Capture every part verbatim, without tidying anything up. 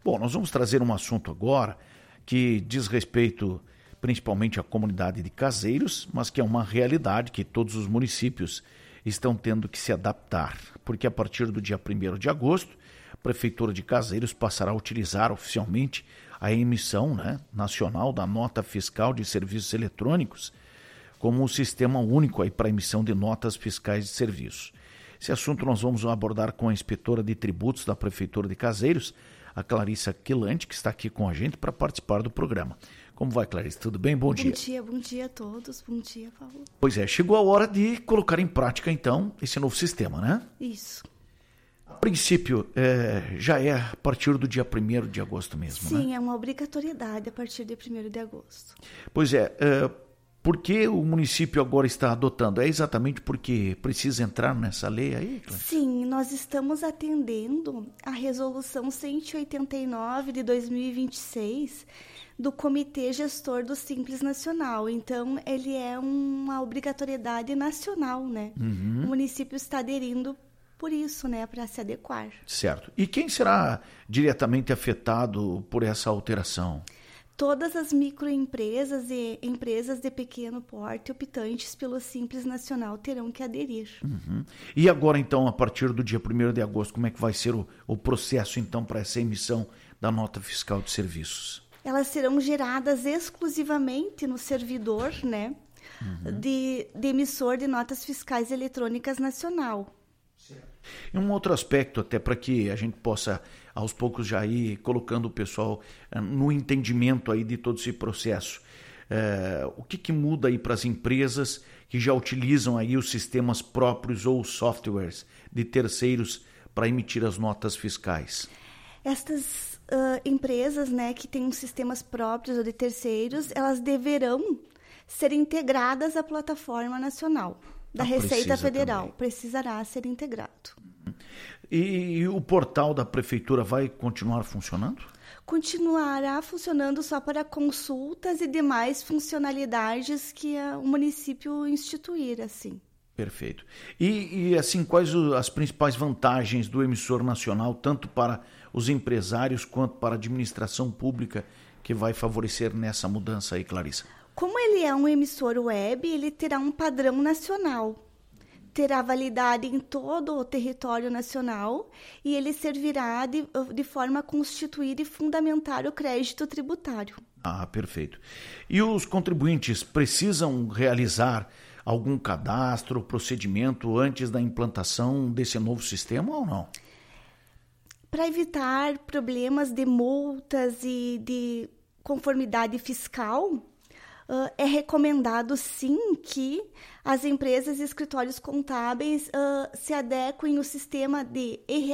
Bom, nós vamos trazer um assunto agora que diz respeito principalmente à comunidade de Caseiros, mas que é uma realidade que todos os municípios estão tendo que se adaptar, porque a partir do dia primeiro de agosto, a Prefeitura de Caseiros passará a utilizar oficialmente a emissão, né, nacional da nota fiscal de serviços eletrônicos como um sistema único aí para emissão de notas fiscais de serviços. Esse assunto nós vamos abordar com a inspetora de tributos da Prefeitura de Caseiros, a Clarissa Quilante, que está aqui com a gente para participar do programa. Como vai, Clarissa? Tudo bem? Bom, bom dia. Bom dia, bom dia a todos. Bom dia, Paulo. Pois é, chegou a hora de colocar em prática, então, esse novo sistema, né? Isso. A princípio, é, já é a partir do dia primeiro de agosto mesmo, Sim, né? é uma obrigatoriedade a partir de primeiro de agosto. Pois é, é, por que o município agora está adotando? É exatamente porque precisa entrar nessa lei aí, Clarissa? Sim, nós estamos atendendo a resolução cento e oitenta e nove de dois mil e vinte e seis do Comitê Gestor do Simples Nacional. Então, ele é uma obrigatoriedade nacional, né? Uhum. O município está aderindo por isso, né? Para se adequar. Certo. E quem será diretamente afetado por essa alteração? Todas as microempresas e empresas de pequeno porte optantes pelo Simples Nacional terão que aderir. Uhum. E agora, então, a partir do dia primeiro de agosto, como é que vai ser o, o processo, então, para essa emissão da nota fiscal de serviços? Elas serão geradas exclusivamente no servidor, né, uhum. de, de emissor de notas fiscais eletrônicas nacional. Certo. E um outro aspecto, até para que a gente possa, aos poucos, já ir colocando o pessoal no entendimento aí de todo esse processo. É, o que, que muda aí para as empresas que já utilizam aí os sistemas próprios ou softwares de terceiros para emitir as notas fiscais? Estas uh, empresas, né, que têm sistemas próprios ou de terceiros, elas deverão ser integradas à plataforma nacional da ah, Receita Federal. Também. Precisará ser integrado. E, e o portal da Prefeitura vai continuar funcionando? Continuará funcionando só para consultas e demais funcionalidades que a, o município instituir, assim. Perfeito. E, e assim, quais as principais vantagens do emissor nacional, tanto para os empresários quanto para a administração pública, que vai favorecer nessa mudança aí, Clarissa? Como ele é um emissor web, ele terá um padrão nacional. Terá validade em todo o território nacional e ele servirá de, de forma a constituir e fundamentar o crédito tributário. Ah, perfeito. E os contribuintes precisam realizar algum cadastro, procedimento antes da implantação desse novo sistema ou não? Para evitar problemas de multas e de conformidade fiscal, uh, é recomendado sim que as empresas e escritórios contábeis uh, se adequem o sistema de R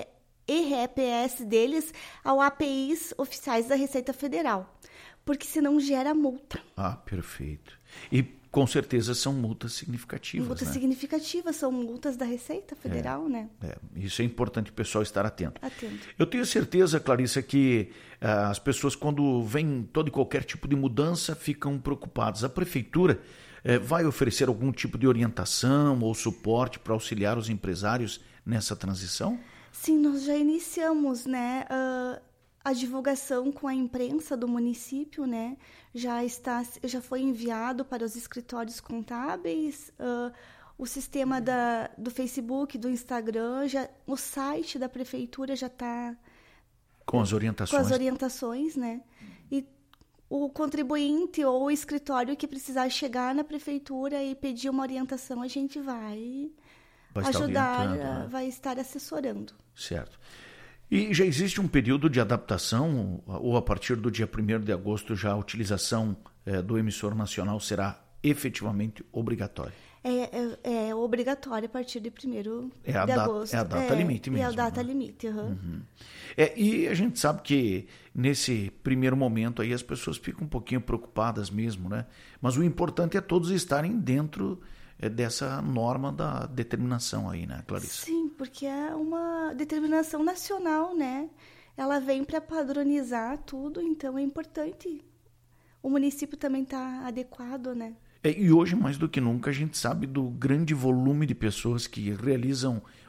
E P S deles ao A P Is oficiais da Receita Federal, porque senão gera multa. Ah, perfeito. E com certeza são multas significativas, Multas né? significativas, são multas da Receita Federal, é, né? É, isso é importante o pessoal estar atento. Atento. Eu tenho certeza, Clarissa, que uh, as pessoas, quando vem todo e qualquer tipo de mudança, ficam preocupadas. A Prefeitura uh, vai oferecer algum tipo de orientação ou suporte para auxiliar os empresários nessa transição? Sim, nós já iniciamos, né? Uh... A divulgação com a imprensa do município, né, já, está, já foi enviado para os escritórios contábeis, uh, o sistema da, do Facebook, do Instagram, já, o site da prefeitura já está... Com as orientações. Com as orientações, né? E o contribuinte ou o escritório que precisar chegar na prefeitura e pedir uma orientação, a gente vai, vai ajudar, né? Vai estar assessorando. Certo. E já existe um período de adaptação, ou a partir do dia primeiro de agosto já a utilização é, do emissor nacional será efetivamente obrigatória? É, é, é obrigatória a partir de primeiro é de data, agosto. É a data é, limite mesmo. É a data né? limite, uhum. Uhum. É, e a gente sabe que nesse primeiro momento aí as pessoas ficam um pouquinho preocupadas mesmo, né? Mas o importante é todos estarem dentro é, dessa norma da determinação aí, né, Clarissa? Sim, porque é uma determinação nacional, né? Ela vem para padronizar tudo, então é importante. O município também está adequado, né? É, e hoje, mais do que nunca, a gente sabe do grande volume de pessoas que realizam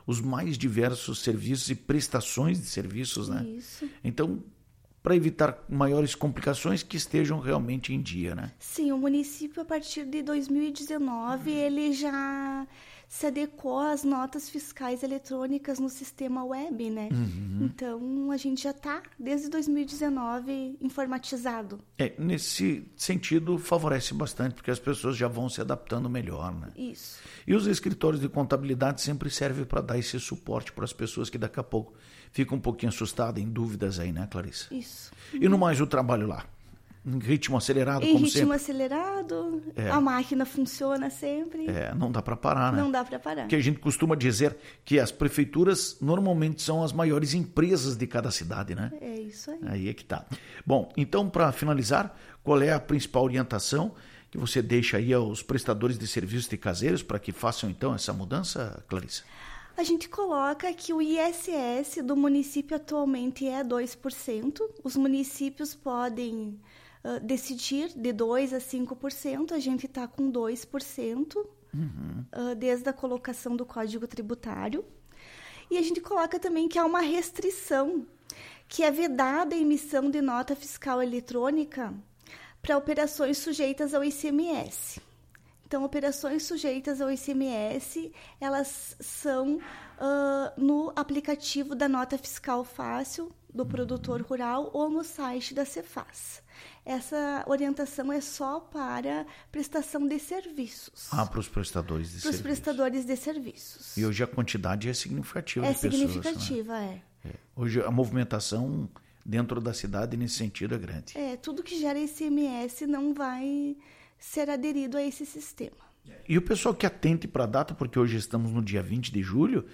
os mais diversos serviços e prestações de serviços, né? Isso. Então, para evitar maiores complicações, que estejam realmente em dia, né? Sim, o município, a partir de dois mil e dezenove, ele já se adequou às notas fiscais eletrônicas no sistema web, né? Uhum. Então, a gente já está, desde dois mil e dezenove, informatizado. É, nesse sentido, favorece bastante, porque as pessoas já vão se adaptando melhor, né? Isso. E os escritórios de contabilidade sempre servem para dar esse suporte para as pessoas que daqui a pouco ficam um pouquinho assustadas, em dúvidas aí, né, Clarissa? Isso. E no mais, o trabalho lá? Em ritmo acelerado, em como ritmo sempre? acelerado, é. a máquina funciona sempre. É, não dá para parar, né? Não dá para parar. Porque a gente costuma dizer que as prefeituras normalmente são as maiores empresas de cada cidade, né? É isso aí. Aí é que tá. Bom, então, para finalizar, qual é a principal orientação que você deixa aí aos prestadores de serviços de caseiros para que façam, então, essa mudança, Clarissa? A gente coloca que o I S S do município atualmente é dois por cento. Os municípios podem uh, decidir de dois por cento a cinco por cento. A gente está com dois por cento uhum. uh, desde a colocação do Código Tributário. E a gente coloca também que há uma restrição, que é vedada a emissão de nota fiscal eletrônica para operações sujeitas ao I C M S. Então, operações sujeitas ao I C M S, elas são uh, no aplicativo da Nota Fiscal Fácil do produtor rural ou no site da Cefaz. Essa orientação é só para prestação de serviços. Ah, para os prestadores de para serviços. Para os prestadores de serviços. E hoje a quantidade é significativa é de pessoas. É significativa, né? é. é. Hoje a movimentação dentro da cidade nesse sentido é grande. É, tudo que gera I C M S não vai ser aderido a esse sistema. E o pessoal que atente para a data, porque hoje estamos no dia vinte de julho,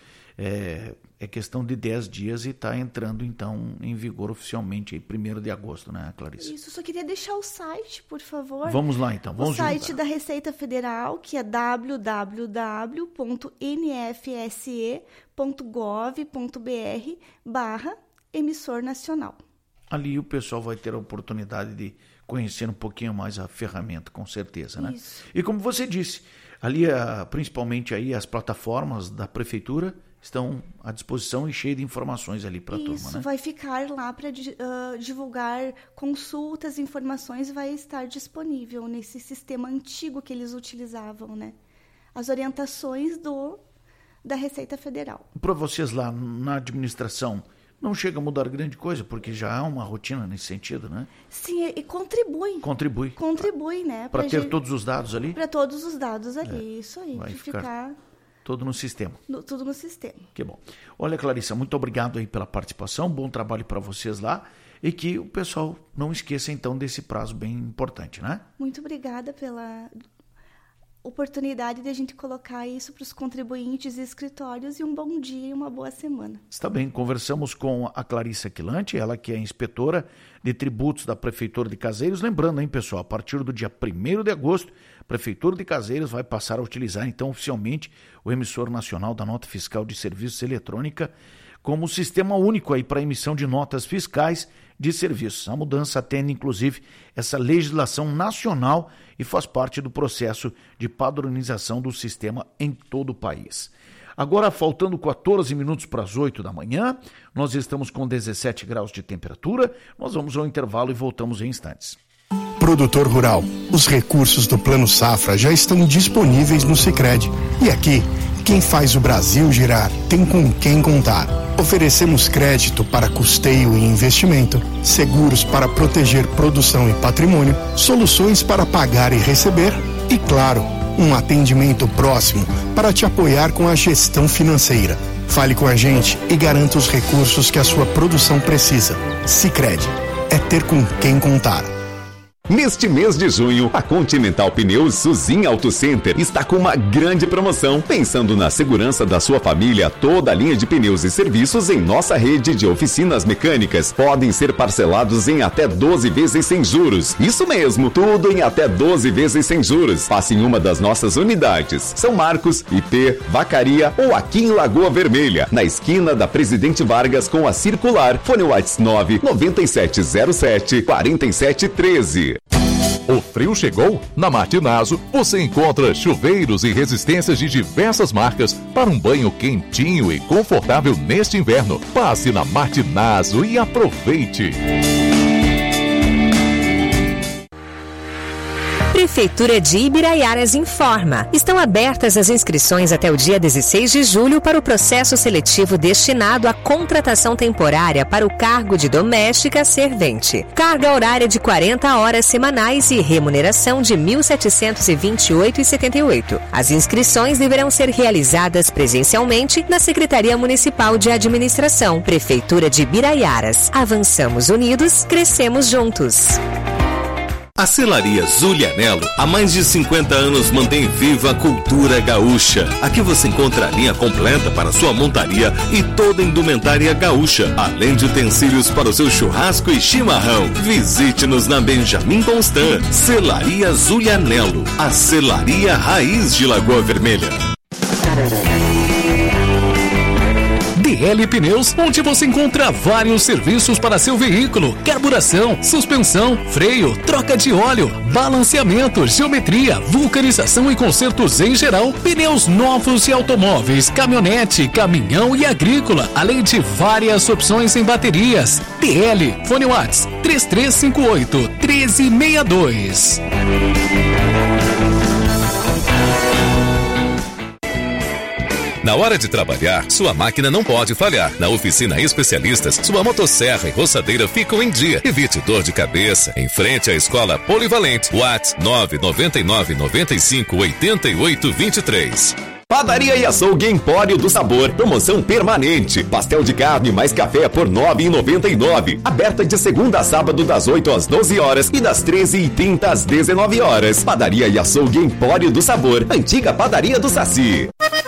é, é questão de dez dias e está entrando então em vigor oficialmente aí, primeiro de agosto, né, Clarissa? Isso, só queria deixar o site, por favor. Vamos lá então, vamos O site juntar. da Receita Federal, que é w w w ponto n f s e ponto gov ponto b r barra emissor nacional. Ali o pessoal vai ter a oportunidade de conhecer um pouquinho mais a ferramenta, com certeza, né? Isso. E como você disse, ali principalmente aí as plataformas da prefeitura estão à disposição e cheio de informações ali para a turma, né? Isso, vai ficar lá para uh, divulgar consultas, informações, vai estar disponível nesse sistema antigo que eles utilizavam, né? As orientações do, da Receita Federal. Para vocês lá na administração, não chega a mudar grande coisa, porque já há uma rotina nesse sentido, né? Sim, e contribui. Contribui. Contribui, né? Para ter gente, todos os dados ali? Para todos os dados ali, é, isso aí. Vai ficar, ficar tudo no sistema. No, tudo no sistema. Que bom. Olha, Clarissa, muito obrigado aí pela participação, bom trabalho para vocês lá e que o pessoal não esqueça então desse prazo bem importante, né? Muito obrigada pela oportunidade de a gente colocar isso para os contribuintes e escritórios e um bom dia e uma boa semana. Está bem, conversamos com a Clarissa Quilante, ela que é inspetora de tributos da Prefeitura de Caseiros. Lembrando, hein, pessoal, a partir do dia primeiro de agosto, a Prefeitura de Caseiros vai passar a utilizar então oficialmente o emissor nacional da nota fiscal de serviços eletrônica como sistema único aí para emissão de notas fiscais de serviços. A mudança atende, inclusive, essa legislação nacional e faz parte do processo de padronização do sistema em todo o país. Agora, faltando quatorze minutos para as oito da manhã, nós estamos com dezessete graus de temperatura, nós vamos ao intervalo e voltamos em instantes. Produtor rural, os recursos do Plano Safra já estão disponíveis no Sicredi. E aqui, quem faz o Brasil girar tem com quem contar. Oferecemos crédito para custeio e investimento, seguros para proteger produção e patrimônio, soluções para pagar e receber e, claro, um atendimento próximo para te apoiar com a gestão financeira. Fale com a gente e garanta os recursos que a sua produção precisa. Sicredi é ter com quem contar. Neste mês de junho, a Continental Pneus Suzin Auto Center está com uma grande promoção. Pensando na segurança da sua família, toda a linha de pneus e serviços em nossa rede de oficinas mecânicas podem ser parcelados em até doze vezes sem juros. Isso mesmo, tudo em até doze vezes sem juros. Passe em uma das nossas unidades. São Marcos, I P, Vacaria ou aqui em Lagoa Vermelha, na esquina da Presidente Vargas com a Circular. Fone WhatsApp nove nove sete zero sete quatro sete um três. O frio chegou? Na Martinazo você encontra chuveiros e resistências de diversas marcas para um banho quentinho e confortável neste inverno. Passe na Martinazo e aproveite! Prefeitura de Ibiraiaras informa. Estão abertas as inscrições até o dia dezesseis de julho para o processo seletivo destinado à contratação temporária para o cargo de doméstica servente. Carga horária de quarenta horas semanais e remuneração de mil setecentos e vinte e oito reais e setenta e oito centavos. As inscrições deverão ser realizadas presencialmente na Secretaria Municipal de Administração, Prefeitura de Ibiraiaras. Avançamos unidos, crescemos juntos. A Selaria Zulianello, há mais de cinquenta anos, mantém viva a cultura gaúcha. Aqui você encontra a linha completa para sua montaria e toda a indumentária gaúcha, além de utensílios para o seu churrasco e chimarrão. Visite-nos na Benjamin Constant. Selaria Zulianello, a selaria raiz de Lagoa Vermelha. D L Pneus, onde você encontra vários serviços para seu veículo: carburação, suspensão, freio, troca de óleo, balanceamento, geometria, vulcanização e consertos em geral, pneus novos e automóveis, caminhonete, caminhão e agrícola, além de várias opções em baterias. D L, fone WhatsApp três três cinco oito, um três seis dois. Na hora de trabalhar, sua máquina não pode falhar. Na Oficina Especialistas, sua motosserra e roçadeira ficam em dia. Evite dor de cabeça. Em frente à Escola Polivalente. WhatsApp nove nove nove nove cinco oito oito dois três. Padaria e Açougue Empório do Sabor, promoção permanente. Pastel de carne mais café por nove reais e noventa e nove centavos. Aberta de segunda a sábado das oito às doze horas e das treze e trinta às dezenove horas. Padaria e Açougue Empório do Sabor, antiga Padaria do Saci.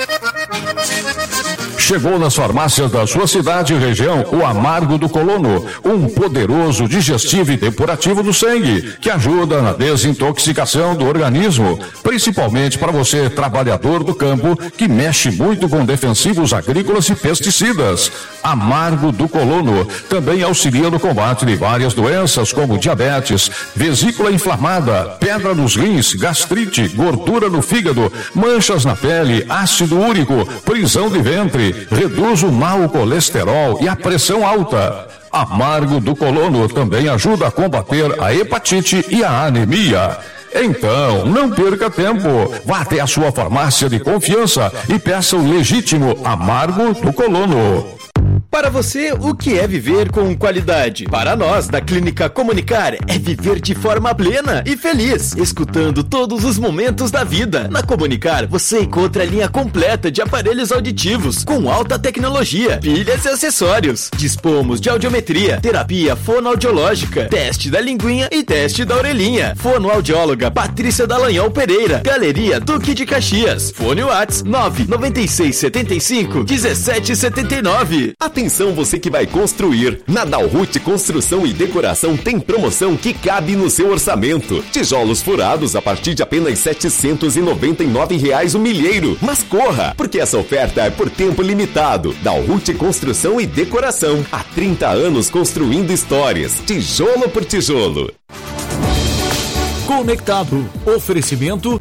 Chegou nas farmácias da sua cidade e região o Amargo do Colono, um poderoso digestivo e depurativo do sangue, que ajuda na desintoxicação do organismo, principalmente para você, trabalhador do campo, que mexe muito com defensivos agrícolas e pesticidas. Amargo do Colono também auxilia no combate de várias doenças como diabetes, vesícula inflamada, pedra nos rins, gastrite, gordura no fígado, manchas na pele, ácido úrico, prisão de ventre, reduz o mau colesterol e a pressão alta. Amargo do Colono também ajuda a combater a hepatite e a anemia. Então, não perca tempo. Vá até a sua farmácia de confiança e peça o legítimo Amargo do Colono. Para você, o que é viver com qualidade? Para nós, da Clínica Comunicar, é viver de forma plena e feliz, escutando todos os momentos da vida. Na Comunicar, você encontra a linha completa de aparelhos auditivos, com alta tecnologia, pilhas e acessórios. Dispomos de audiometria, terapia fonoaudiológica, teste da linguinha e teste da orelhinha. Fonoaudióloga Patrícia Dallagnol Pereira, Galeria Duque de Caxias. Fone WhatsApp nove nove seis sete cinco um sete sete nove. Atenção você que vai construir. Na Dalrute Construção e Decoração tem promoção que cabe no seu orçamento. Tijolos furados a partir de apenas setecentos e noventa e nove reais o milheiro. Mas corra, porque essa oferta é por tempo limitado. Dalrute Construção e Decoração. Há trinta anos construindo histórias. Tijolo por tijolo. Conectado. Oferecimento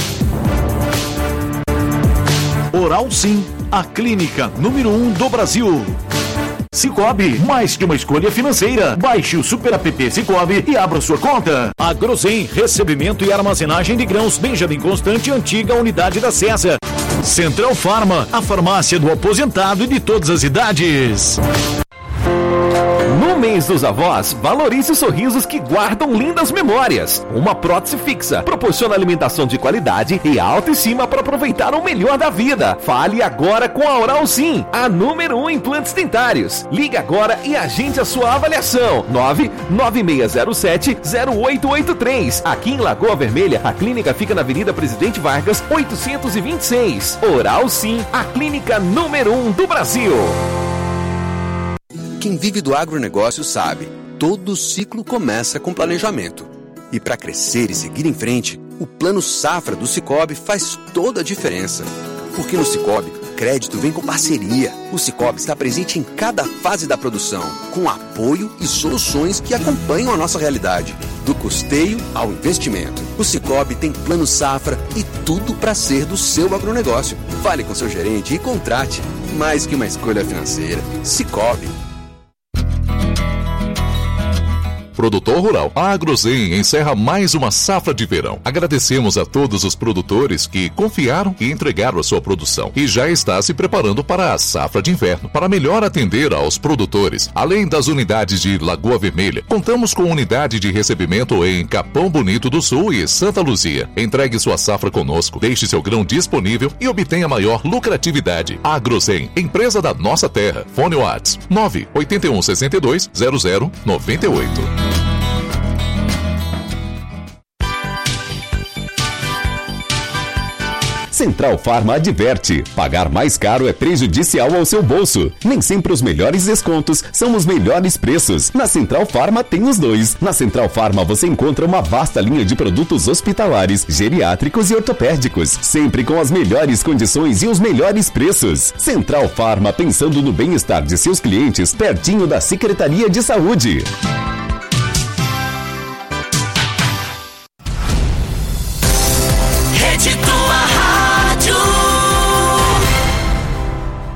Oral Sim, a clínica número um do Brasil. Cicobi, mais que uma escolha financeira. Baixe o Super App Cicobi e abra sua conta. Agrozen, recebimento e armazenagem de grãos. Benjamin Constant, antiga unidade da César. Central Farma, a farmácia do aposentado e de todas as idades. No mês dos avós, valorize os sorrisos que guardam lindas memórias. Uma prótese fixa proporciona alimentação de qualidade e autoestima para aproveitar o melhor da vida. Fale agora com a Oral Sim, a número um em implantes dentários. Ligue agora e agende a sua avaliação. nove nove seis zero sete zero oito oito três. Aqui em Lagoa Vermelha, a clínica fica na Avenida Presidente Vargas, oitocentos e vinte e seis. Oral Sim, a clínica número um do Brasil. Quem vive do agronegócio sabe, todo ciclo começa com planejamento. E para crescer e seguir em frente, o Plano Safra do Cicobi faz toda a diferença. Porque no Cicobi, crédito vem com parceria. O Cicobi está presente em cada fase da produção, com apoio e soluções que acompanham a nossa realidade. Do custeio ao investimento. O Cicobi tem Plano Safra e tudo para ser do seu agronegócio. Fale com seu gerente e contrate. Mais que uma escolha financeira. Cicobi. Produtor Rural, a Agrozen encerra mais uma safra de verão. Agradecemos a todos os produtores que confiaram e entregaram a sua produção e já está se preparando para a safra de inverno. Para melhor atender aos produtores, além das unidades de Lagoa Vermelha, contamos com unidade de recebimento em Capão Bonito do Sul e Santa Luzia. Entregue sua safra conosco, deixe seu grão disponível e obtenha maior lucratividade. Agrozen, empresa da nossa terra. Fone WhatsApp nove oito um seis dois zero zero nove oito. Central Farma adverte: pagar mais caro é prejudicial ao seu bolso. Nem sempre os melhores descontos são os melhores preços. Na Central Farma tem os dois. Na Central Farma você encontra uma vasta linha de produtos hospitalares, geriátricos e ortopédicos, sempre com as melhores condições e os melhores preços. Central Farma, pensando no bem-estar de seus clientes, pertinho da Secretaria de Saúde.